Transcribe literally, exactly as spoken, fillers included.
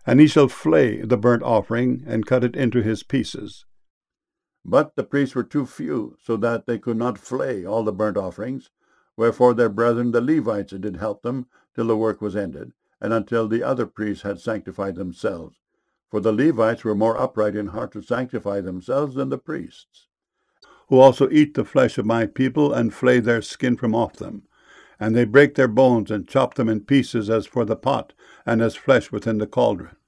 And he shall flay the burnt offering, and cut it into his pieces. But the priests were too few, so that they could not flay all the burnt offerings, wherefore their brethren the Levites did help them till the work was ended, and until the other priests had sanctified themselves. For the Levites were more upright in heart to sanctify themselves than the priests. Who also eat the flesh of my people, and flay their skin from off them. And they break their bones, and chop them in pieces, as for the pot, and as flesh within the cauldron.